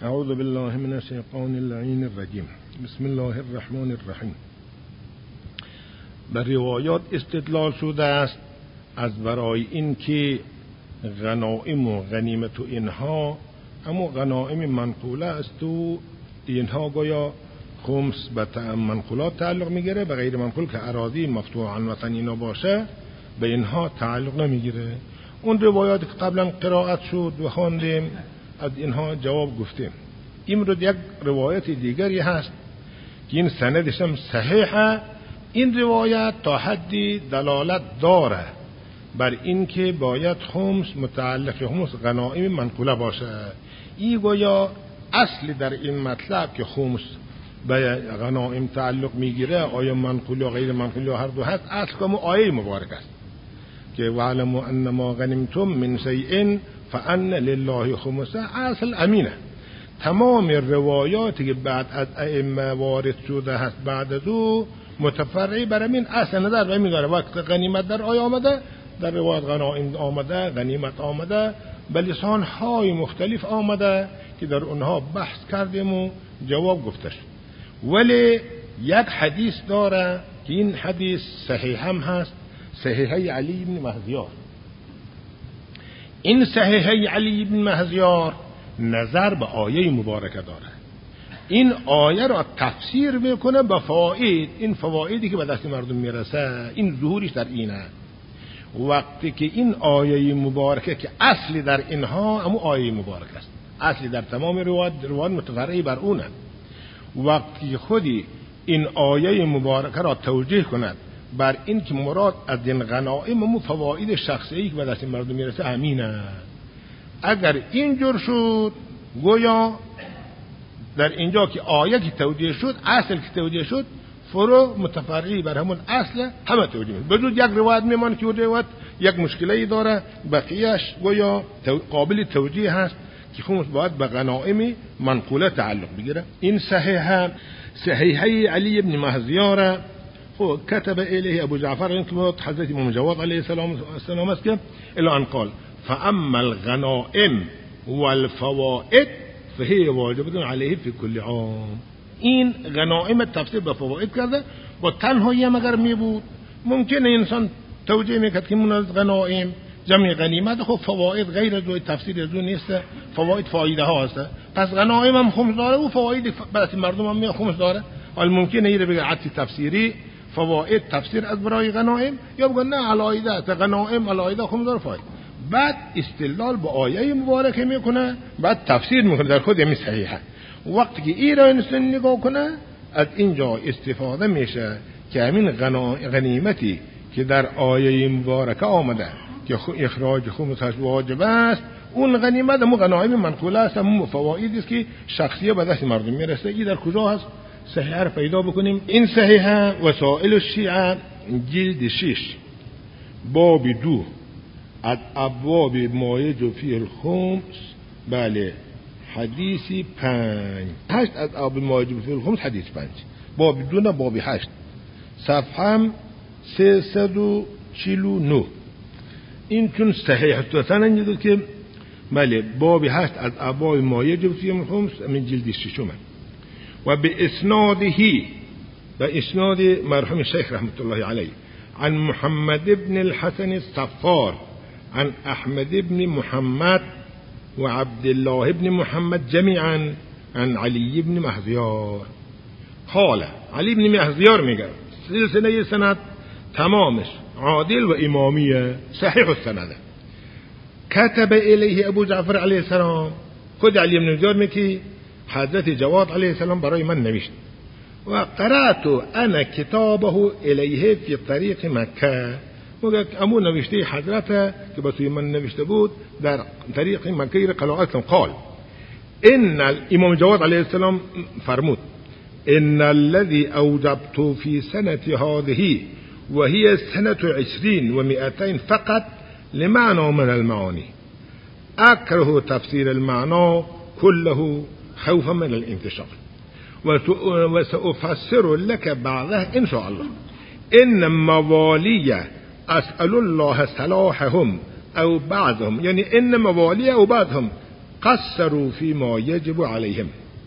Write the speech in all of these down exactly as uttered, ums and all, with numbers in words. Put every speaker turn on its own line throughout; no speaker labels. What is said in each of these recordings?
اعوذ بالله من الشیطان اللعین الرجیم. بسم الله الرحمن الرحیم. بر روایات استدلال شده است از برای این که غنائم و غنیمت و اینها اما غنائم منقوله است و اینها گویا خمس به منقولات تعلق میگیره، به غیر منقول که اراضی مفتوحا مثلا اینا باشه به اینها تعلق نمیگیره. اون روایاتی که قبلا قرائت شد و خواندیم از اینها جواب گفتیم. امروز یک روایت دیگری هست که این سندش هم صحیحه. این روایت تا حدی دلالت داره بر این که باید خمس متعلق خمس غنائم منقوله باشه. این گویا اصل در این مطلب که خمس به غنائم تعلق میگیره، آیا منقول یا غیر منقول یا هر دو هست، اصل که آیه مبارک است که وعلموا انما غنمتم من شیء فان لله خمسه. اصل امینه. تمام روایاتی که بعد از ائمه وارد شده هست بعد از او متفرعی بر این اصل نظر میگاره. وقت غنیمت در آیه آمده، در روایت غنائم آمده، غنیمت آمده، به لسان های مختلف آمده که در اونها بحث کردیم و جواب گفته شد. ولی یک حدیث داره که این حدیث صحیح هم هست، صحیحه علی بن مهزیار. این صحیحه علی بن مهزیار نظر به آیه مبارکه داره. این آیه را تفسیر میکنه به فواید. این فوایدی که به دست مردم میرسه این ظهورش در اینه. وقتی که این آیه مبارکه که اصلی در اینها همون آیه مبارکه است، اصلی در تمام روایات روایات متفرعی بر اونه. وقتی خودی این آیه مبارکه را توجیه کند بر این که مراد از این غنائم و فواید شخصی که به دست مردم میرسه همینه. اگر اینجور شد گویا در اینجا که آیه که توجیه شد، اصل که توجیه شد، فرو متفرعی بر همون اصل همه توجیه شد. بجود یک روایت میمان که روایت یک مشکلی داره، بقیهش گویا قابل توجیه هست که خمس باید به غنائم منقوله تعلق بگیره. این صحیحه صحیحه علی بن مهزیار كتب إليه أبو جعفر ينكبت حضرت امام جواد عليه السلام است که الا ان قال فاما الغنائم والفوائد فهي واجبة عليه في كل عام. این غنائم تفسیر به فواید کرده. با تنهایی هم اگر می بود ممکنه انسان توجیه میکرد که من از غنائم جمع غنیمت، خب فواید غیر از تفسیر از اون نیست، فواید فایده ها هست. پس غنائم هم خمس داره و فواید برای مردم هم خمس داره. حال ممکنه یه بگه عطی تفسیری فواید تفسیر از برای غنائم، یا بگن نه علایده غنائم علایده خمس داره فاید. بعد استدلال با آیه مبارکه میکنه، بعد تفسیر میکنه در خود همین صحیحه. وقتی که این را انسان نگاه کنه از اینجا استفاده میشه که همین غنیمتی که در آیه مبارکه آمده که اخراج خمسش واجب است، اون غنیمت همون غنایم منقوله است، همون فوایدی است که شخصیه به دست مردم میرسه. این در کجا هست؟ صحیحه رو پیدا بکنیم. این صحیحه وسائل الشیعه جلد شش باب دو از ابواب مایج فی الخمس، بله حدیثی پنج هشت از ابواب مایج فی الخمس حدیث پنج، باب دو نه باب هشت، صفحه سیصد و چهل و نه. این چون صحیح توسن نجد که بله باب هشت از ابواب مایج فی الخمس من جلد ششم و به اسنادهی به اسناد مرحوم شیخ رحمت الله علیه عن محمد بن الحسن الصفار عن احمد بن محمد و عبد الله بن محمد جميعا عن علی بن مهزیار قال. علی بن مهزیار میگه سلسله سند تمامش عادل و امامیه صحیح السند. كتب الیه ابو جعفر علیه السلام، خود علی بن مهزیار میگه حضرت جواد علیه السلام برای من نوشت و قرأت انا کتابه الیه فی طریق مکه. میگه امو نوشته حضرت که به سوی من نوشته بود در طریق مکه قرائت. قال ان الامام جواد علیه السلام فرمود ان الذي اوجبت في سنه هذه وهي سنه عشرين ومئتين فقط لمعنى من المعاني اكره تفسير المعنى كله خوفا من الانتشار وسأفسر لك بعضه إن شاء الله. إن موالي أسأل الله صلاحهم أو بعضهم، يعني إن موالي أو بعضهم قصروا فيما يجب عليهم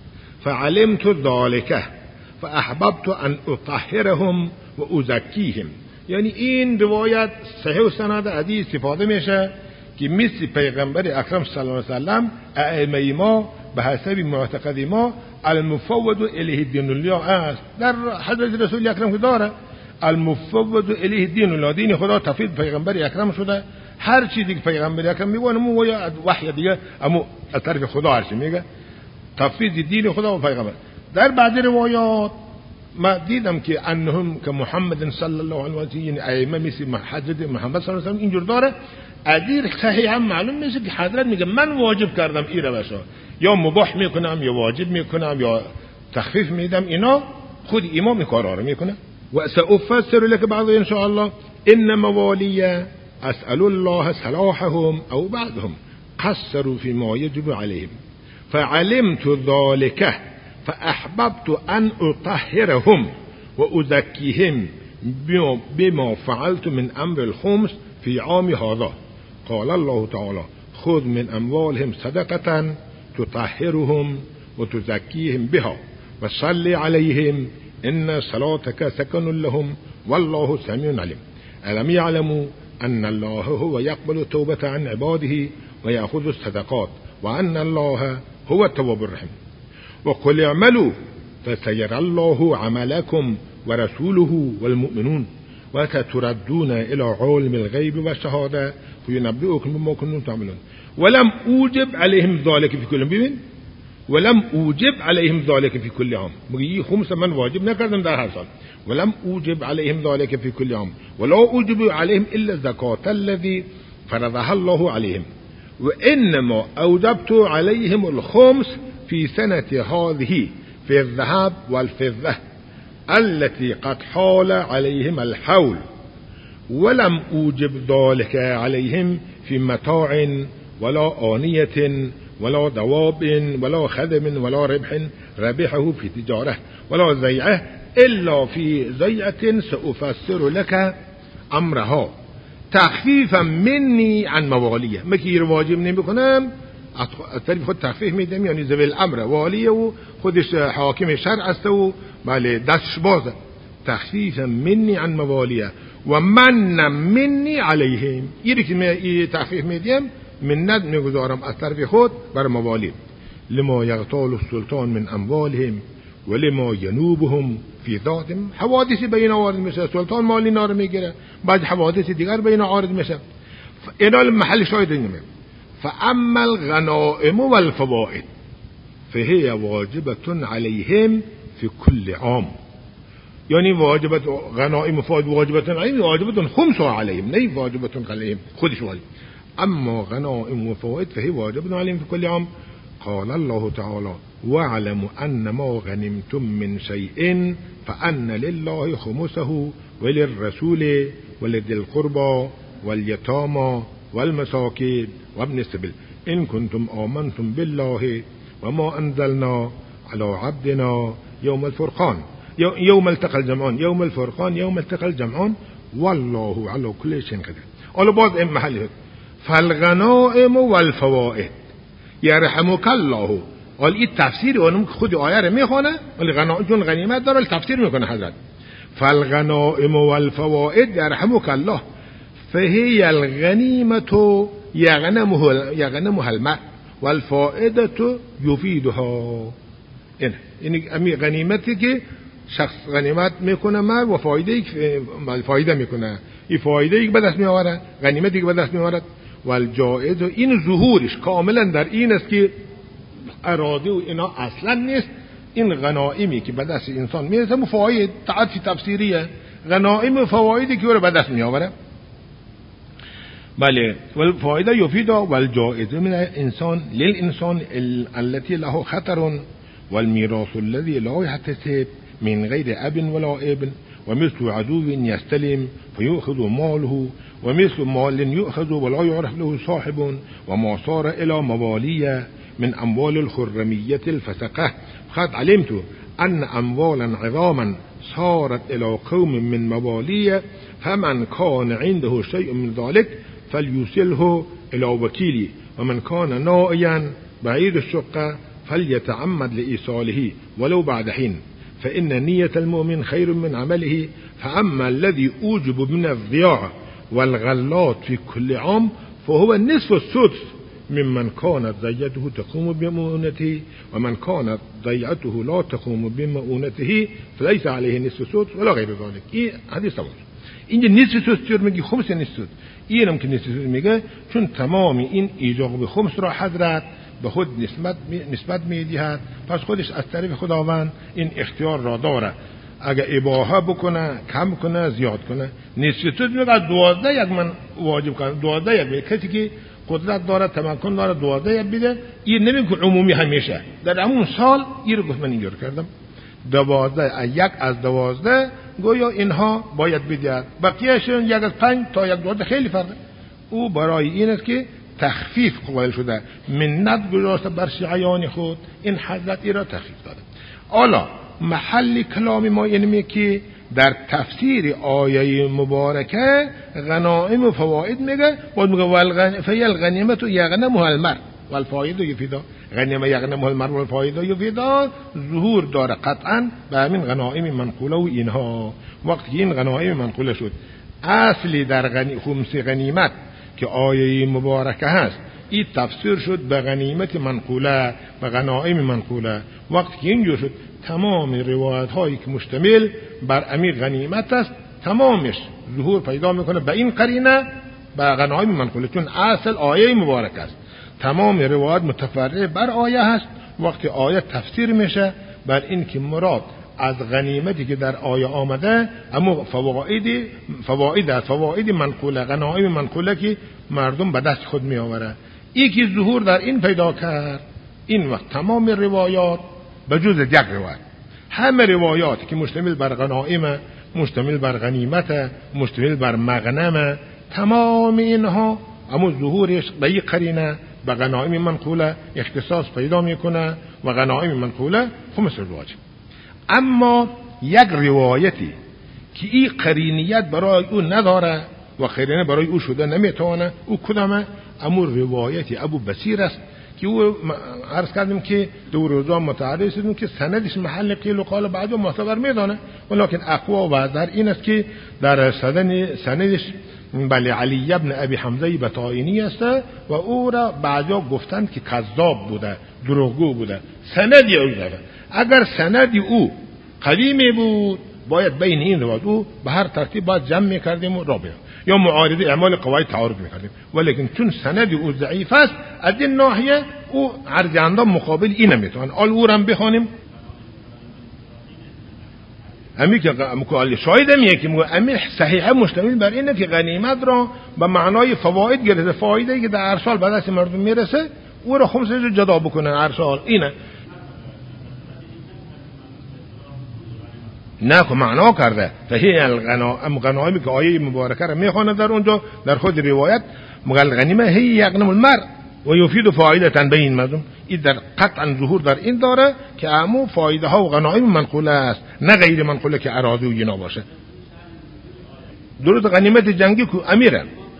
فعلمت ذلك فاحببت ان اطهرهم و ازکیهم. یعنی این روایت صحیح و سند حدیث استفاده میشه که مثل پیغمبر اکرم صلی الله علیه و سلم ائمه ما به حسب معتقد ما المفوض الیه دین الله است. در حضرت رسول اکرم که داره المفوض الیه دین الله، دین خدا تفویض پیغمبر اکرم شده. هر چیزی که پیغمبر اکرم میگه مو یا وحی دیگه اما از طرف خدا هر چی میگه تفویض دین خدا و پیغمبر. در بعضی روایات ما دیدم که انهم که محمد صلی الله علیه و سلم یعنی ائمه مثل حضرت محمد صلی الله علیه و سلم اینجور داره. ادیر صحیح هم معلوم میشه که حضرت میگه من واجب کردم این روش یا مباح میکنم یا واجب میکنم یا تخفیف میدم، اینا خود امام کارا رو میکنه. و سأفسر لك بعض ان شاء الله. ان موالی اسأل الله صلاحهم او بعضهم قصروا فيما يجب عليهم فعلمت ذلك فأحببت أن أطهرهم وأزكيهم بما فعلت من أمر الخمس في عام هذا. قال الله تعالى خذ من أموالهم صدقة تطهرهم وتزكيهم بها وصل عليهم إن صلاتك سكن لهم والله سميع عليم. ألم يعلموا أن الله هو يقبل التوبة عن عباده ويأخذ الصدقات وأن الله هو التواب الرحيم. وقل اعملوا فسيرى الله عملكم ورسوله والمؤمنون وستردون إلى عالم الغيب والشهادة فينبئكم بما كنتم تعملون. ولم أوجب عليهم ذلك في كل ببین ولم أوجب عليهم ذلك في كل عام. میگه خمس من واجب نکردم در هر سال. ولم أوجب عليهم ذلك في كل عام ولا أوجب عليهم إلا الزكاة الذي فرضها الله عليهم وإنما أوجبت عليهم الخمس في سنة هذه في الذهب والفضة التي قد حال عليهم الحول ولم أوجب ذلك عليهم في متاع ولا آنية ولا دواب ولا خدم ولا ربح ربحه في تجارة ولا زيعة إلا في زيعة سأفسر لك أمرها تخفيفا مني عن مواليه. مكير واجب نمیکنم از طریق خود تخفیف میدم، یعنی ذوی الامر والیه و خودش حاکم شرع است و بله دستش بازه. تخفیفا منی عن موالیه و من منی علیهم. اینی که می تخفیف میدم منت میگذارم از طرف خود بر موالی. لما یغتال السلطان من اموالهم ولما ینوبهم فی ذاتهم. حوادثی بین عارض میشه، سلطان مالی نار میگیره، بعد حوادث دیگر بین عارض میشه. اینا محل شاهد اینه. فأما الغنائم والفوائد فهي واجبة عليهم في كل عام. يعني واجبة غنائم وفوائد واجبة عليهم، واجبة خمسها عليهم، ليس واجبة عليهم خدش واجب. أما غنائم وفوائد فهي واجبة عليهم في كل عام. قال الله تعالى واعلموا أن ما غنمتم من شيء فأن لله خمسه وللرسول ولذي القربى واليتامى والمساكين وابن السبيل إن كنتم آمنتم بالله وما أنزلنا على عبدنا يوم الفرقان يوم التقى الجمعان يوم الفرقان يوم التقى الجمعان والله على كل شيء قدير. حالا باز این محله فالغنائم والفوائد يرحمك الله. حالا این تفسیر اونم که خود آیه رو میخونه، ولی غنائم چون غنیمت داره تفسیر میکنه حضرت. فالغنائم والفوائد يرحمك الله فهي الغنيمة يغنمها يغنمها المرء والفائدة يفيدها. این این امی غنیمتی که شخص غنیمت میکنه مرد و فایده فایده میکنه، این فایده ای که به دست میآورد، غنیمتی که به دست میآورد. و الجائز این ظهورش کاملا در این است که اراده و اینا اصلا نیست. این غنائمی که به دست انسان میرسه فواید تعدی تفسیریه، غنائم و فوایدی که رو به دست میآورد. بله والفائده يفيد والجائز من الانسان للانسان التي له خطر والميراث الذي لا يحتسب من غير اب ولا ابن ومثل عدو يستلم فيؤخذ ماله ومثل مال يؤخذ ولا يعرف له صاحب وما صار الى مواليه من اموال الخرميه الفسقه. قد علمت ان اموالا عظاما صارت الى قوم من مواليه فمن كان عنده شيء من ذلك فليوصله إلى وكيلي ومن كان نائيا بعید الشقه فلیتعمد لإیصاله ولو بعد حین فإن نية المؤمن خير من عمله فأما الذي أوجب من الضياع والغلات في كل عام فهو نصف السدس ممن كانت ضيعته تقوم بمؤونته ومن كانت ضيعته لا تقوم بمؤونته فليس عليه نصف السدس ولا غير ذلك. این حدیث تمام. اینجا نصف سدس چرا میگی؟ خمس نصف سدس. اینم که نصف سدس میگه چون تمام این ایجاب به خمس را حضرت به خود نسبت نسبت میدهد، پس خودش از طریق خداوند این اختیار را داره اگه اباحه بکنه، کم کنه، زیاد کنه. نصف سدس میگه دوازده یک من واجب کنه، دوازده یک. کسی که قدرت داره، تمکن داره، دوازده یک بده. این نمیگه عمومی همیشه، در همون سال این رو گفت من اینجور کردم دوازده، یک از دوازده گویا اینها باید بدهد، بقیهشون یک از پنج تا یک دوازده خیلی فرقه. او برای این است که تخفیف قائل شده، منت گذاشته بر شیعیان خود، این حضرت ای را تخفیف داده. حالا محل کلام ما اینه که در تفسیر آیه مبارکه غنائم و فواید میگه، بعد میگه والغن فیل غنیمت یغنمها المرء والفائده یفیدا. غنیمه یغنمها المرء والفائده یفیدا ظهور داره قطعا به همین غنائم منقوله و اینها. وقتی این غنائم منقوله شد، اصلی در غنی خمس غنیمت که آیه مبارکه هست، این تفسیر شد به غنیمت منقوله، به غنائم منقوله. وقتی که اینجور شد، تمام روایت هایی که مشتمل بر امیر غنیمت است تمامش ظهور پیدا میکنه به این قرینه، به غنائم منقوله، چون اصل آیه مبارک است. تمام روایت متفرع بر آیه هست. وقتی آیه تفسیر میشه بر این که مراد از غنیمتی که در آیه آمده اما فواید فواید فواید منقوله، غنائم منقوله که مردم به دست خود می آوره، این که ظهور در این پیدا کرد. این وقت تمام روایات به جز یک روایت، همه روایات که مشتمل بر غنائم، مشتمل بر غنیمت، مشتمل بر مغنم، تمام اینها اما ظهورش به یک قرینه به غنائم منقوله اختصاص پیدا میکنه و غنائم منقوله خمس الواجب. اما یک روایتی که این قرینیت برای او نداره و قرینه برای او شده نمیتونه، او کدامه؟ اما روایتی ابو بصیر است که او عرض کردیم که دو روزا متعرض شدیم که سندش محل قیل و قال بعضی معتبر میدانه، ولکن اقوا و در این است که در سند سندش بله علی ابن ابی حمزه بطائنی است و او را بعضیا گفتند که کذاب بوده، دروغگو بوده. سندی او داره. اگر سندی او قدیمی بود باید بین این روایت او به هر ترتیب باید جمع میکردیم و رابطه یا معارضه اعمال قواعد تعارض میکردیم، ولیکن چون سندی او ضعیف است از این ناحیه او ارجحاً مقابل این نمیتوان. آل او را بخوانیم امی که مقال شاهد میگه که امی صحیحه مشتمل بر اینه که غنیمت را به معنای فواید گرفته، فایده که در هر سال به دست مردم میرسه او را خمسه رو جدا بکنن هر سال. اینه نه که معنا کرده فهی الغنائم، غنائمی که آیه مبارکه را میخونه در اونجا در خود روایت مقال غنیمه هی یغنم المرء و یفید فائده بین مردم. این در قطعا ظهور در این داره که عمو فایده ها و غنائم منقوله است، نه غیر منقوله که اراده و جنا باشه. درست غنیمت جنگی که امیره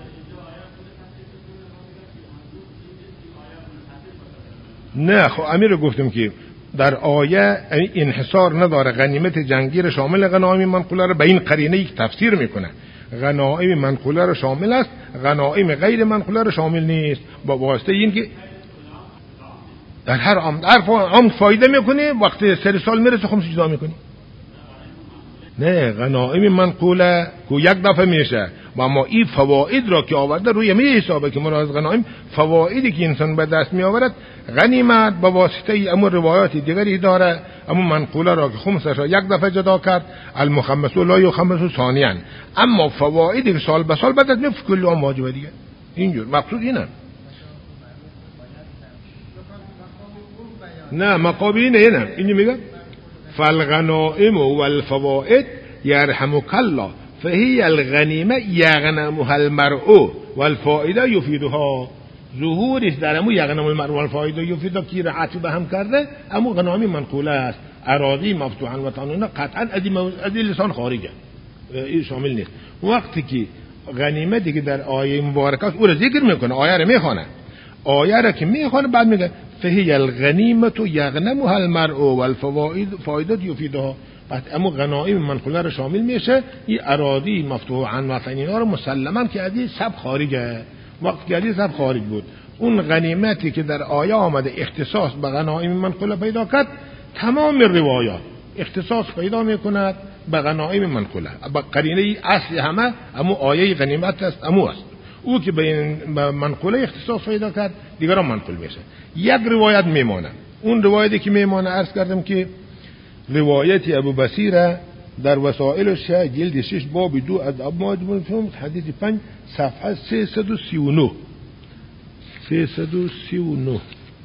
نه خب امیر گفتم که در آیه انحصار نداره، غنیمت جنگی را شامل غنائم منقوله را به این قرینه یک تفسیر میکنه. غنائم منقوله را شامل است، غنائم غیر منقوله را شامل نیست، با واسطه این که در هر عام هر عام فایده میکنه، وقتی سر سال میرسه خمس جدا میکنی. نه غنائم منقوله که یک دفعه میشه و اما این فواید را که آورده روی می حسابه که مراد از غنائم فوایدی که انسان به دست می آورد غنیمت با واسطه امور روایات دیگری داره. اما منقوله را که خمسش را یک دفعه جدا کرد المخمس لا یخمس ثانیا، اما فوایدی که سال به سال به دست می کل آن واجبه دیگه. اینجور مقصود اینه. نه مقابل اینه اینه اینی میگه فالغنائم والفوائد يرحمك الله فهي الغنیمه یغنمها المرء والفائده یفیدها. ظهورش در امو یغنم المرء والفائده یفیدها که رعتی به هم کرده، امو غنائم منقوله است، اراضی مفتوحا و تنونه قطعا از لسان خارجه، این شامل نیست. وقتی که غنیمتی که در آیه مبارکه است او را ذکر میکنه، آیه را میخونه، آیه را که میخونه بعد میگه فهی الغنیمت یغنمها المرء والفوائد فایده یفیدها. بعد اما غنایم منقوله رو شامل میشه. این اراضی مفتوحا و اینا رو مسلما که ادی سب خارجه. وقتی که ادی سب خارج بود اون غنیمتی که در آیه آمده اختصاص به غنایم منقوله پیدا کرد، تمام روایات اختصاص پیدا میکند به غنایم منقوله. با قرینه اصل همه اما آیه غنیمت است، اما است او که به منقوله اختصاص پیدا کرد دیگر هم منقول میشه. یک روایت میمانه. اون روایتی که میمانه عرض کردم که روایت ابو بصیره در وسائل الشیعه جلد شش باب دو از ابو مجموع فهم حدیث پنج صفحه سیصد و سی و نه سیصد و سی و نه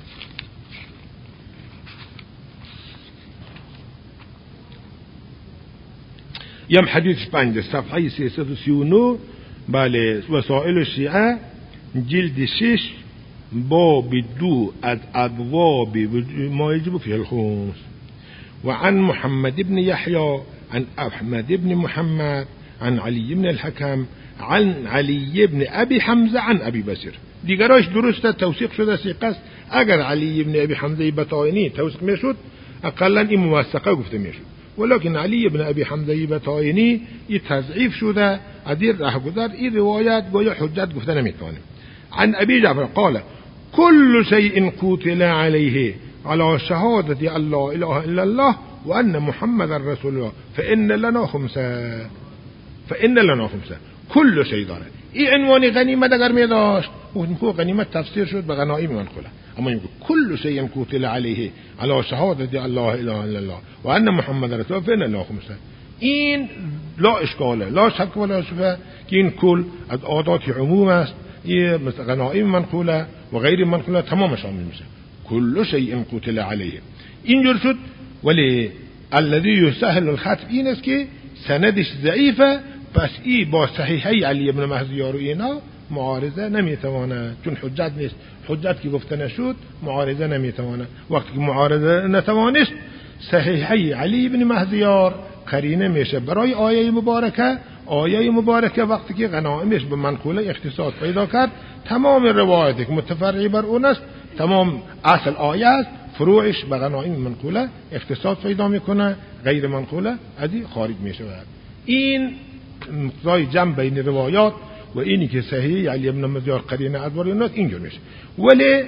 یم حدیث پنج صفحه سیصد و سی و نه بله وسائل الشیعه جلد شش باب دو از ابواب ما يجب فيه الخمس. وعن محمد بن يحيى عن أحمد بن محمد عن علي بن الحكم عن علي بن أبي حمزة عن أبي بصير. دیگراش درسته توثیق شده سیقه است. اگر علی بن ابی حمزه بطائنی توثیق میشد اقلا این موثقه گفته میشد، ولكن علی بن ابی حمزه بطائنی این تضعیف شده. ادیر رهگذر این روایت گویا حجت گفته نمیتونه. عن ابي جعفر قال كل شيء قتل عليه على شهادة أن لا إله إلا الله وأن محمد رسول الله فإن لنا خمسة فإن لنا خمسة. كل شيء داره. این عنوان غنیمت اگر می داشت اون غنیمت تفسیر شد به غنایم منقوله، اما میگه كل شيء قتل عليه على شهادة أن لا إله إلا الله وأن محمد رسول الله فإن لنا خمسة. این لا اشکاله، لا شک ولا شبهه که این کل از عادات عموم است. این مثل غنایم منقوله و غیر منقوله تمام شامل میشه. كل شيء قتل عليه اینجور شد. ولی الذي يسهل الخطب این است که سندش ضعیفه، پس ای با صحیحی علی ابن مهدیار و اینا معارضه نمیتوانه، چون حجت نیست. حجت که گفته نشد معارضه نمیتوانه. وقتی که معارضه نتوانست صحیحی علی ابن مهدیار قرینه میشه برای آیه مبارکه. آیه مبارکه وقتی که غنائمش به منقوله اختصاص پیدا کرد، تمام روایتی که متفرعی بر اون است، تمام اصل آیه است، فروعش به غنایم منقوله اختصاص پیدا میکنه، غیر منقوله ادی خارج میشه. این مقتضای جمع بین روایات و اینی که صحیح علی ابن مهدیار قرینه ادوار اوناست اینجور میشه. ولی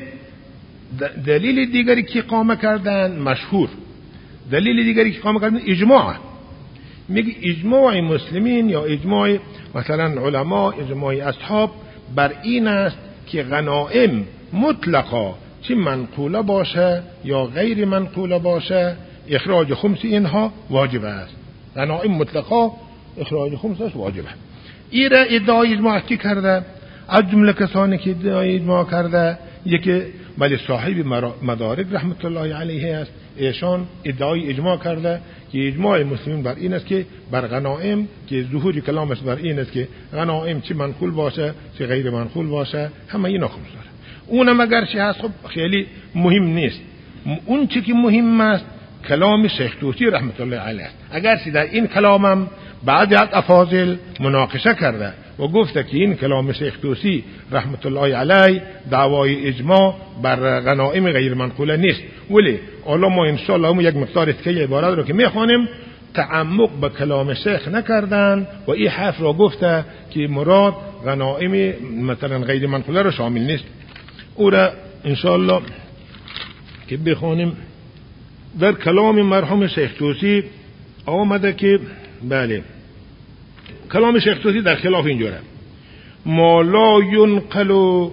دلیل دیگری که قامه کردن مشهور، دلیل دیگری که قامه کردن اجماع. میگه اجماع مسلمین یا اجماع مثلا علما، اجماع اصحاب بر این است که غنائم مطلقا چه منقوله باشه یا غیر منقوله باشه اخراج خمس اینها واجب است. غنائم مطلقا اخراج خمسش واجبه. این را ادعای اجماع کی کرده؟ از جمله کسانی که ادعای اجماع کرده یکی ولی صاحب مدارک رحمت الله علیه است. ایشان ادعای اجماع کرده که اجماع مسلمین بر این است که بر غنائم که ظهور کلامش بر این است که غنائم چه منقول باشه چه غیر منقول باشه همه اینا خمس داره. اونم اگر چه هست خب خیلی مهم نیست. اون چی که مهم است کلام شیخ طوسی رحمت الله علیه است. اگر چه در این کلامم بعضی از افاضل مناقشه کرده و گفته که این کلام شیخ طوسی رحمت الله علیه دعوای اجماع بر غنائم غیر منقوله نیست، ولی حالا ما ان شاء الله یک مقدار اسکه عبارات رو که میخوانیم تعمق به کلام شیخ نکردن و این حرف را گفته که مراد غنائم مثلا غیر منقوله رو شامل نیست. او را ان شاء الله که بخوانیم. در کلام مرحوم شیخ طوسی آمده که بله کلام شیخ طوسی در خلاف اینجوره: ما لا ينقل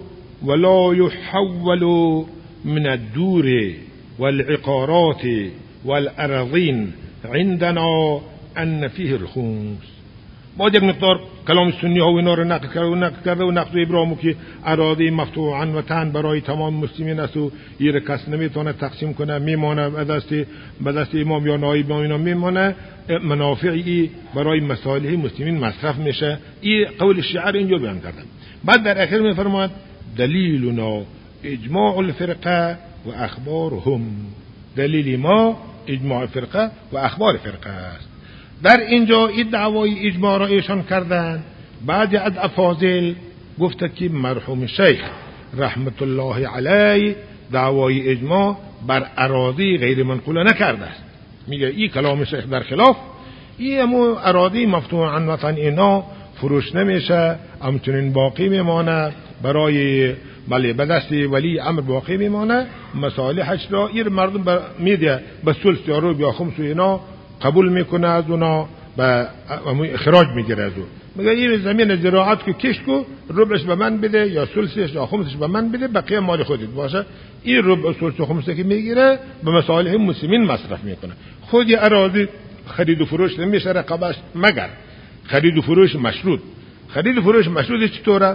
ولا يحول من الدور والعقارات والأراضين عندنا أن فيه الخمس. باید یک مقدار کلام سنی ها و اینا رو نقل کرده و نقل کرده و نقل ابراهیمو که اراضی مفتوحاً و تن برای تمام مسلمین است و این کس نمیتونه تقسیم کنه، میمانه به دست به دست امام یا نایب اینا میمانه، منافعی برای مصالح مسلمین مصرف میشه. این قول شیعه اینجور بیان کردن. بعد در آخر میفرماید دلیلنا اجماع الفرقه و اخبارهم. دلیل ما اجماع فرقه و اخبار فرقه است. در اینجا این دعوای اجماع را ایشان کردن. بعد از افاضل گفته که مرحوم شیخ رحمت الله علیه دعوای اجماع بر اراده غیر منقوله نکرده است. میگه این کلام شیخ در خلاف این همون اراده مفتوح عن وطن اینا فروش نمیشه، همچنین باقی میمانه برای بله به دست ولی امر باقی میمانه. مصالحش را این مردم میده به ثلث یا ربع یا خمس و اینا قبول میکنه، از اونا به اخراج میگیره از او. میگه این زمین زراعت که کشت کو ربعش به من بده یا ثلثش یا خمسش به من بده، بقیه مال خودت باشه. این ربع ثلث و خمسه که میگیره به مصالح مسلمین مصرف میکنه. خود اراضی خرید و فروش نمیشه رقابش، مگر خرید و فروش مشروط. خرید و فروش مشروط چطوره؟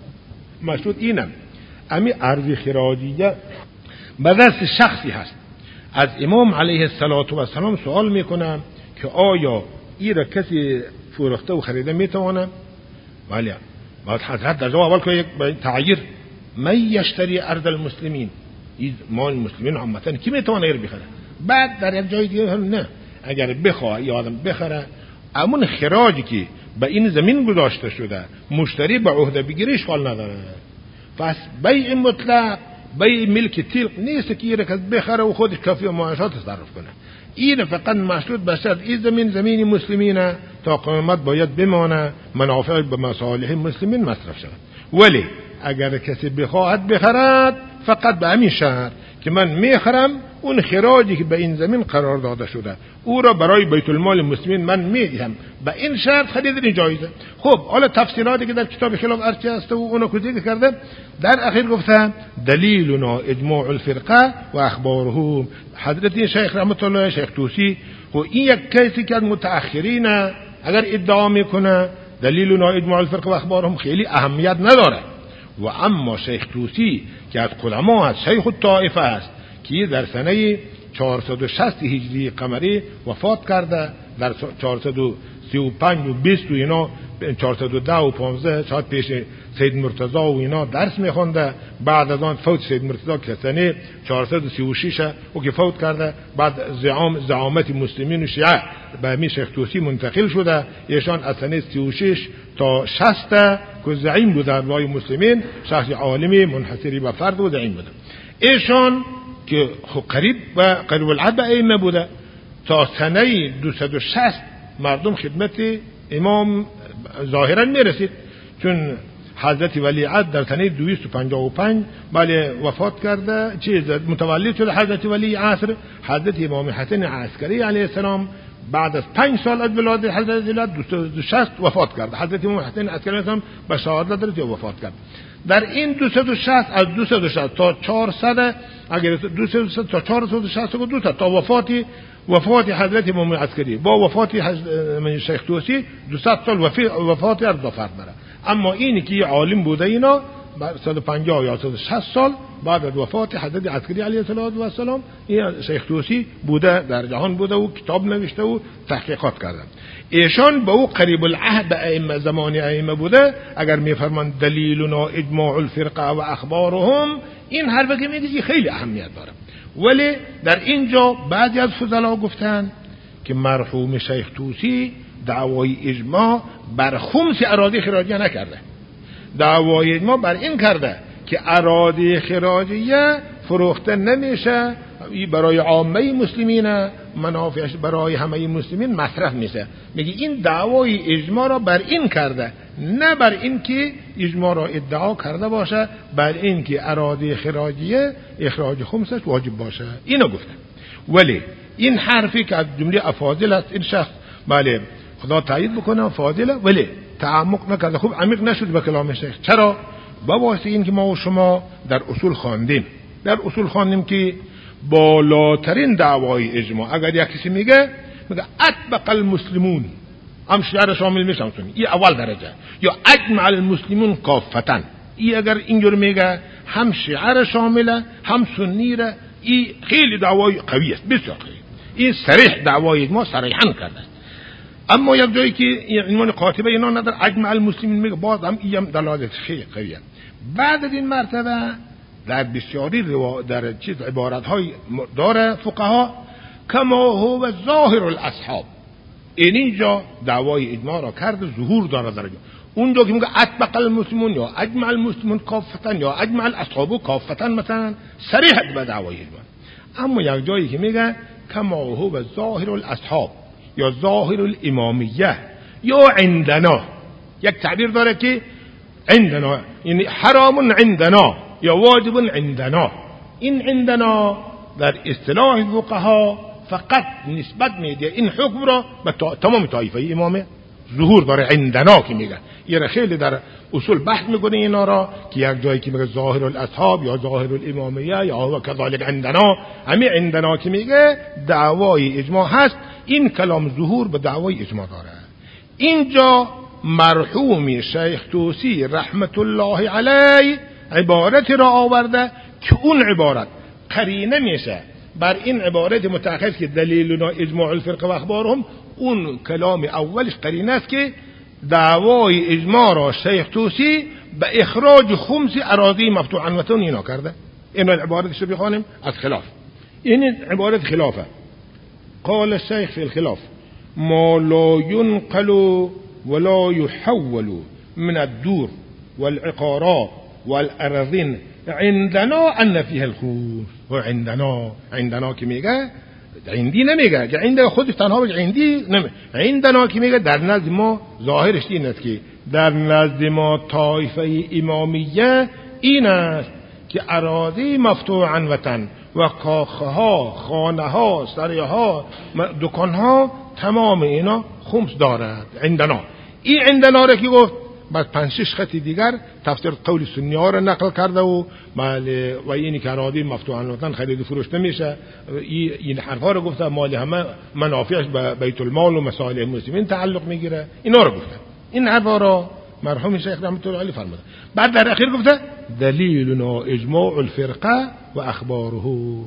مشروط اینم امی ارض خراجیه به دست شخصی هست. از امام علیه السلام سوال میکنم که آیا این را کسی فروخته و خریده میتوانه؟ ولی بعد حضرت در جواب اول که تعییر من یشتری ارض المسلمین، این مال مسلمین عامتا کی میتونه ایر بخره؟ بعد در یک جای دیگه نه، اگر بخواه یا آدم بخره امون خراجی که به این زمین گذاشته شده مشتری به عهده بگیره اشکال نداره. پس بیع مطلق بیع ملک تلق نیست که این رکت بخره و خودش کافی و معاشات تصرف کنه. این فقط مشروط بشد این زمین زمین مسلمینه تا قیامت باید بمانه، منافع به مصالح مسلمین مصرف شود. ولی اگر کسی بخواهد بخرد فقط به همین شهر که من میخرم اون خراجی که به این زمین قرار داده شده او را برای بیت المال مسلمین من میدهم، به این شرط خرید جایزه. خب حالا تفصیلاتی که در کتاب خلاف ارچه است و اونو کجا کرده در اخیر گفته دلیلنا اجماع الفرقه و اخبارهم. حضرت شیخ رحمت الله شیخ توسی و این یک کسی که متأخرین اگر ادعا میکنه دلیلنا اجماع الفرقه و اخبارهم خیلی اهمیت نداره. و اما شیخ توسی که از علما است، شیخ الطائفه است که در سنه چهارصد و شصت هجری قمری وفات کرده، در چهارصد و سی و پنج و بیست و اینا چهارصد و ده و پانزده شاید پیش سید مرتضی و اینا درس میخونده. بعد از آن فوت سید مرتضی که سنه چهارصد و سی و شش او که فوت کرده، بعد زعام زعامت مسلمین و شیعه به همین شیخ توسی منتقل شده. ایشان از سنه سی و شش تا شصت که زعیم بوده برای مسلمین، شخص عالمی منحصری به فرد و زعیم بوده. ایشان که قریب و قریب العهد ائمه بوده تا سنه دویست و شصت مردم خدمت امام ظاهرا میرسید، چون حضرت ولیعهد در سنه دویست و پنجاه و پنج بله وفات کرده، چیز متولد شده حضرت ولی عصر حضرت امام حسن عسکری علیه السلام. بعد از پنج سال از ولادت حضرت دویست و شصت وفات کرد. حضرت امام حسن عسکری هم به شهادت رسید و وفات کرد. در این دویست و شصت از دویست و شصت تا چهارصد اگر دویست و شصت تا چهارصد و شصت و دو تا وفاتی وفات حضرت امام عسکری با وفات حضرت شیخ توسی دویست سال وفات ارض فرد بره. اما اینی که عالم بوده اینا صد و پنجاه یا صد و شصت سال بعد از وفات حضرت عسکری علیه السلام این شیخ توسی بوده، در جهان بوده و کتاب نوشته و تحقیقات کرده. ایشان به او قریب العهد ائمه زمان ائمه بوده. اگر میفرمان دلیلنا اجماع الفرقه و اخبارهم، این حرفی که میگه خیلی اهمیت داره. ولی در اینجا بعضی از فضلا گفتن که مرحوم شیخ توسی دعوای اجماع بر خمس اراضی خراجیه نکرده. دعوای اجماع بر این کرده که اراضی خراجیه فروخته نمیشه، برای عامه مسلمین، منافعش برای همه مسلمین مصرف میشه. میگه این دعوای اجماع را بر این کرده، نه بر این که اجماع را ادعا کرده باشه، بر این که اراضی خراجیه اخراج خمسش واجب باشه. اینو گفته. ولی این حرفی که از جمله افاضل است، این شخص بله خدا تایید بکنه فاضله، ولی تعمق نکرده، خوب عمیق نشد به کلام شیخ. چرا؟ با واسه این که ما و شما در اصول خواندیم، در اصول خواندیم که بالاترین دعوای اجماع اگر یک کسی میگه میگه اطبق المسلمون، هم شیعه شامل میشن، این اول درجه، یا اجمع المسلمون کافتن، این اگر اینجور میگه هم شیعه شامله هم سنی را، این خیلی دعوای قوی است، بسیار قوی. این صریح دعوای اجماع صریحا کرده. اما یک جایی که عنوان قاطبه اینا نداره، اجمع المسلمین میگه، باز هم این دلالت خیلی قویه. بعد از این مرتبه در بسیاری روا... در چیز عبارت های داره فقها کما هو ظاهر الاصحاب، این اینجا دعوای اجماع را کرده، ظهور داره در اینجا. اونجا که میگه اتبق المسلمون یا اجمع المسلمون کافتن یا اجمع الاصحاب کافتن مثلا صریح به دعوای اجماع. اما یک جایی که میگه کما هو ظاهر الاصحاب یا ظاهر الامامیه یا عندنا، یک تعبیر داره که عندنا یعنی حرام عندنا یا واجب عندنا. این عندنا در اصطلاح فقها فقط نسبت میده این حکم را به تمام طایفه امامه ظهور داره. عندنا که میگه یه خیلی در اصول بحث میکنه اینا را که یک جایی که میگه ظاهر الاصحاب یا ظاهر الامامیه یا هو کذالک عندنا، همین عندنا که میگه دعوای اجماع هست. این کلام ظهور به دعوای اجماع داره. اینجا مرحوم شیخ طوسی رحمت الله علیه عبارت را آورده که اون عبارت قرینه میشه بر این عبارت متأخر که دلیلنا اجماع الفرقه و اخبارهم. اون کلام اولش قرینه است که دعوای اجماع را شیخ طوسی به اخراج خمس اراضی مفتوح عنوتون اینا کرده. این عبارتش رو بخوانیم از خلاف. این عبارت خلافه. قال الشيخ في الخلاف ما لا ينقل ولا يحول من الدور والعقارات والأراضين عندنا أن فيها الخوف. و عندنا عندنا که میگه عندی نمیگه که عند خودش تنها بگه عندی نمیگه. عندنا که میگه در نزد ما ظاهرش این است که در نزد ما طایفه امامیه این است که اراضی مفتوح عنوتن و کاخه ها، خانه ها، سریه ها، دکان ها، تمام اینا خمس دارد. عندنا این عندنا را که گفت بعد پنج شش خط دیگر تفسیر قول سنی ها را نقل کرده و مال و اینی که اراضی مفتوح عنوتن خرید و فروش نمیشه. این حرف ها را گفته مال همه منافعش به بیت المال و مسائل المسلمین تعلق میگیره. اینا را گفته. این حرف ها را مرحوم شیخ رحمت الله علیه فرموده. بعد در اخیر گفته دلیلنا اجماع الفرقه و اخباره.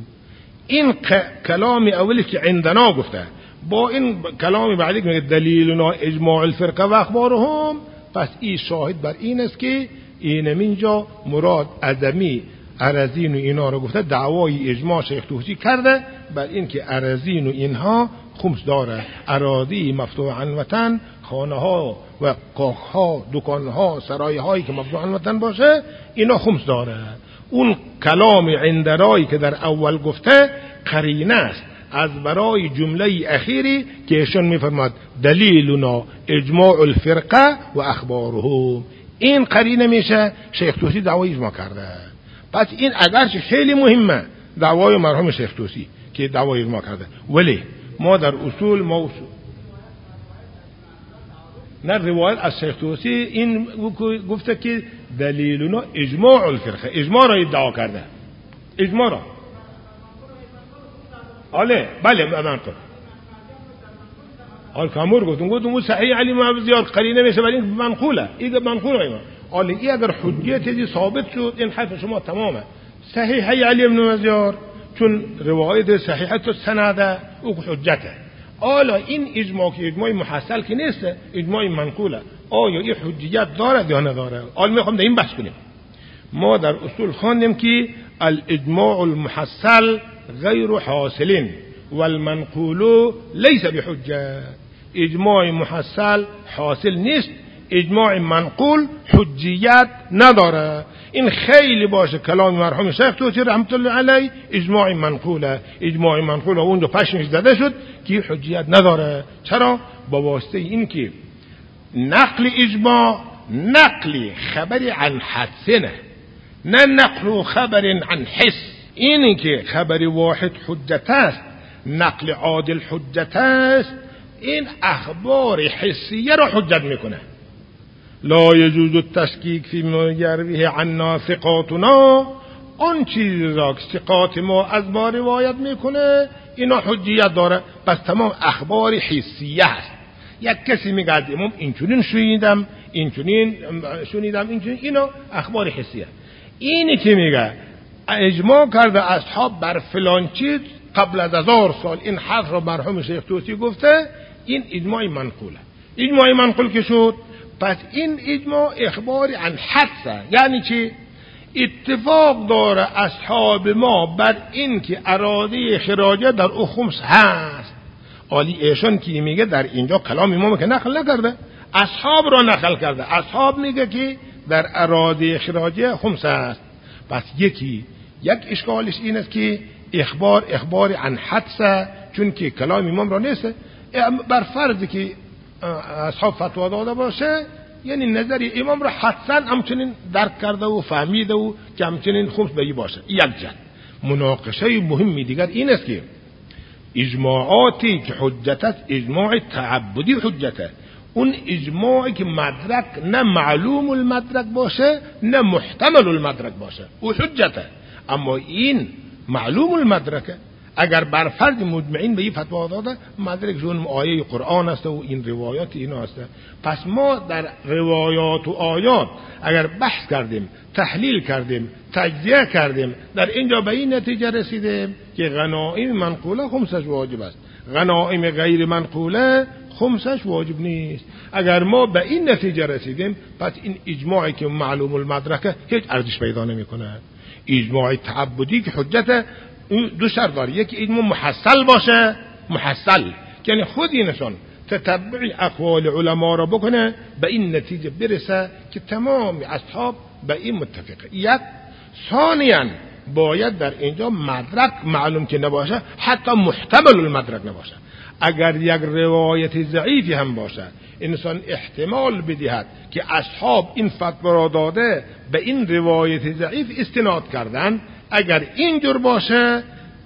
این کلام اولی که عندنا گفته با این کلام بعدی که دلیلنا اجماع الفرقه و اخبارهم، پس این شاهد بر این است که این اینجا مراد ادمی ارزین و اینا رو گفته دعوای اجماع شیخ طوسی کرده بر این که ارزین و اینها خمس داره. اراضی مفتوح عنوتن، خانه ها و کاخ ها، دکان ها، سرای هایی که مفتوح عنوتن باشه اینا خمس داره. اون کلام عندرایی که در اول گفته قرینه است از برای جمله اخیری که ایشون میفرماد دلیلنا اجماع الفرقه و اخباره. این قرینه میشه شیخ طوسی دعوای اجماع کرده. پس این اگرچه خیلی مهمه دعوای مرحوم شیخ طوسی که دعوای اجماع کرده، ولی ما در اصول موضوع نه روایت از شیخ طوسی این گفته که دلیلنا اجماع الفرقه، اجماع را ادعا کرده. اجماع را آله بله من کن آل کامور گفتم گفتم اون صحیح علی معبد زیاد قرینه میشه ولی منقوله. این منقوله اینا آله ای اگر حجیت دی ثابت شد این حرف شما تمامه. صحیح علی ابن مزیار چون روایت صحیحه سنده او حجته. آلا این اجماع که اجماع محصل که نیست، اجماع منقوله. آیا این حجیت داره یا نداره؟ آل میخوام در این بحث کنیم. ما در اصول خواندیم که الاجماع المحصل غیر حاصل والمنقول ليس بحجه. اجماع محصل حاصل نیست، اجماع منقول حجیت نداره. این خیلی باشه کلام مرحوم شیخ طوسی رحمت الله علیه اجماع منقوله. اجماع منقول اونجا پشمش زده شد که حجیت نداره. چرا؟ با واسطه این که نقل اجماع نقل خبر عن حدثنه، نه نقل خبر عن حس. اینی که خبر واحد حجت است، نقل عادل حجت است، این اخبار حسیه را حجت میکنه. لا يجوز التشکیک فی ما یرویه عنا ثقاتنا. اون چیزی را که ثقات ما از ما روایت میکنه اینا حجیت داره. پس تمام اخبار حسیه است. یک کسی میگه امام اینچنین شنیدم، اینچنین شنیدم، اینچنین، اینا اخبار حسیه. اینی که میگه اجماع کرده اصحاب بر فلان چیز قبل از هزار سال، این حرف را مرحوم شیخ طوسی گفته، این اجماع منقوله. اجماع منقول که شد پس این اجماع اخباری عن حدثه، یعنی چی؟ اتفاق داره اصحاب ما بر این که اراضی خراجه در او خمس هست. عالی ایشان که میگه در اینجا کلام امام که نقل نکرده، اصحاب را نقل کرده. اصحاب میگه که در اراضی اخراجی خمس است. پس یکی یک اشکالش این است که اخبار اخبار عن حدث، چون که کلام امام را نیست، بر فرض که اصحاب فتوا داده باشه یعنی نظر امام را حدساً همچنین درک کرده و فهمیده و که همچنین خمس بهی باشه. یک جد. مناقشه مهمی دیگر این است که اجماعاتی که حجت است اجماع تعبدی حجته. اون اجماعی که مدرک نه معلوم المدرک باشه نه محتمل المدرک باشه او حجته. اما این معلوم المدرکه، اگر بر فرض مجمعین به این فتوا داده مدرک جون آیه قرآن است و این روایات اینا است. پس ما در روایات و آیات اگر بحث کردیم، تحلیل کردیم، تجزیه کردیم، در اینجا به این نتیجه رسیدیم که غنایم منقوله خمسش واجب است، غنایم غیر منقوله خمسش واجب نیست. اگر ما به این نتیجه رسیدیم پس این اجماعی که معلوم المدرکه هیچ ارزش پیدا نمیکنه. اجماع تعبدی که حجت دو شرط داره، یکی اجماع محصل باشه، محصل یعنی خودی نشان تتبع اقوال علما را بکنه به این نتیجه برسه که تمام اصحاب به این متفقه. یک. ثانیاً باید در اینجا مدرک معلوم که نباشه، حتی محتمل المدرک نباشه. اگر یک روایت ضعیفی هم باشه انسان احتمال بدهد که اصحاب این فتوا را داده به این روایت ضعیف استناد کردن، اگر اینجور باشه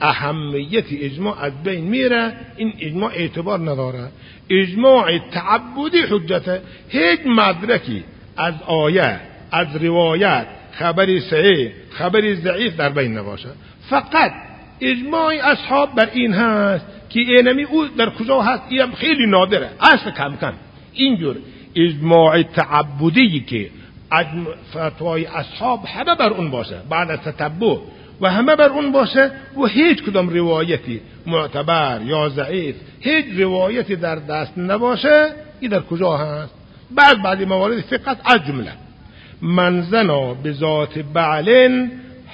اهمیت اجماع از بین میره، این اجماع اعتبار نداره. اجماع تعبدی حجته. هیچ مدرکی از آیه، از روایت، خبری صحیح، خبری ضعیف در بین نباشه. فقط اجماع اصحاب بر این هست که اینمی او در کجا هست، این خیلی نادره، اصل کم کم. اینجور اجماع تعبدی که از فتوای اصحاب همه بر اون باشه بعد از تتبع و همه بر اون باشه و هیچ کدام روایتی معتبر یا ضعیف، هیچ روایتی در دست نباشه، این در کجا هست؟ بعد بعد موارد فقط از جمله من زنا بذات بعل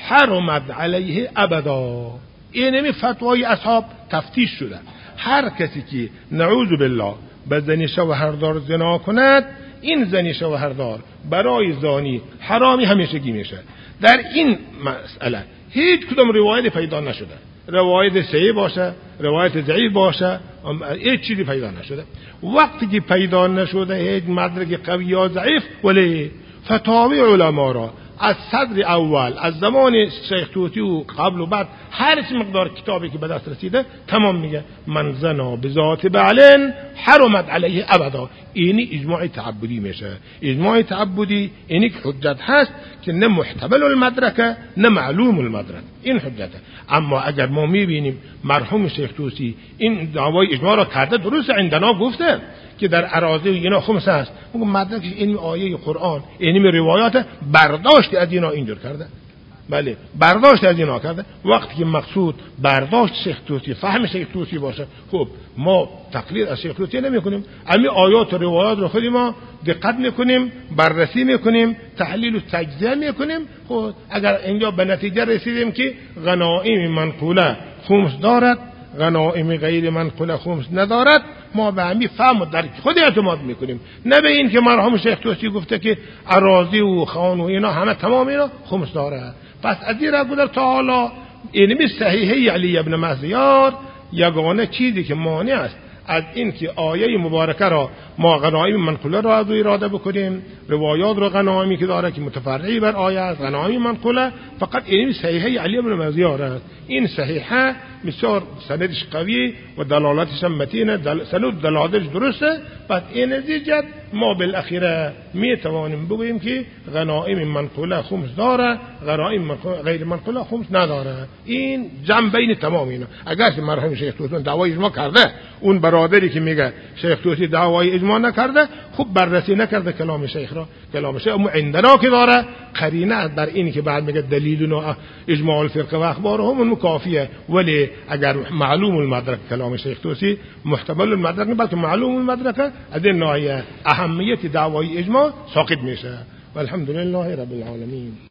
حرمت علیه ابدا. اینمی فتوای اصحاب تفتیش شده. هر کسی که نعوذ بالله به زنی شوهردار زنا کند، این زنی شوهردار برای زانی حرامی همیشگی میشه. در این مسئله هیچ کدام روایت پیدا نشده، روایت صحیح باشه، روایت ضعیف باشه، هیچ چیزی پیدا نشده. وقتی که پیدا نشده هیچ مدرک قوی یا ضعیف، ولی فتاوی علما را از صدر اول، از زمان شیخ طوسی و قبل و بعد، هر چی مقدار کتابی که به دست رسیده تمام میگه من زنا بذات بعل حرمت علیه ابدا. اینی اجماع تعبدی میشه. اجماع تعبدی اینی که حجت هست که نه محتمل المدرکه نه معلوم المدرک، این حجته. اما اگر ما میبینیم مرحوم شیخ طوسی این دعوای اجماع را کرده، درست عندنا گفته که در اراضی اینا خمس است، میگم مدرکش این آیه قرآن، این روایات برداشت از اینا اینجور کرده. بله برداشت از اینا کرده. وقتی که مقصود برداشت شیخ طوسی، فهم شیخ طوسی باشه، خب ما تقلید از شیخ طوسی نمی کنیم، امی آیات و روایات رو خودی ما دقت میکنیم، بررسی میکنیم، تحلیل و تجزیه میکنیم. خب اگر اینجا به نتیجه رسیدیم که غنایم منقوله خمس دارد، غنایم غیر منقوله خمس ندارد، ما به همین فهم و درک خود اعتماد میکنیم، نه به این که مرحوم شیخ طوسی گفته که اراضی و خان و اینا همه تمام اینا خمس داره. پس از این را گذر تعالی اینمی صحیحه علی ابن مهزیار یگانه چیزی که مانع است از این که آیه مبارکه را ما غنایم منقوله را از او اراده بکنیم، روایات را غنایمی که داره که متفرعی بر آیه است غنایم منقوله، فقط اینمی صحیحه علی ابن مهزیار است. این صحیحه بسیار سندش قوی و دلالتش هم متینه، دل... سند دلالتش درسته. پس این نتیجه ما بالاخره می توانیم بگوییم که غنایم منقوله خمس داره، غنایم منقوله غیر منقوله خمس نداره. این جمع بین تمام اینا. اگر که مرحوم شیخ طوسی دعوای اجماع کرده، اون برادری که میگه شیخ طوسی دعوای اجماع نکرده، خوب بررسی نکرده کلام شیخ را. کلام شیخ اما عندنا که داره قرینه بر اینی که بعد میگه دلیل و اجماع الفرقه و اخبارهم اون کافیه. ولی اگر معلوم المدرک کلام شیخ طوسی محتمل المدرک نه بلکه معلوم المدرک، از این نوعیه اهمیت دعوای اجماع ساقط میشه. والحمد لله رب العالمین.